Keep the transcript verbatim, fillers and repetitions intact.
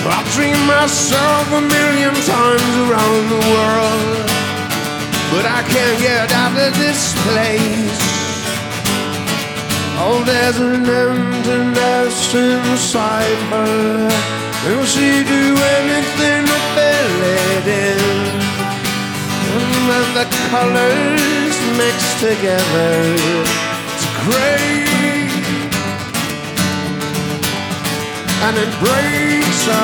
I dream myself a million times around the world, but I can't get out of this place. Oh, there's an emptiness inside her, and she do anything to fill it in. And then the colors mix together, it's great, and it breaks her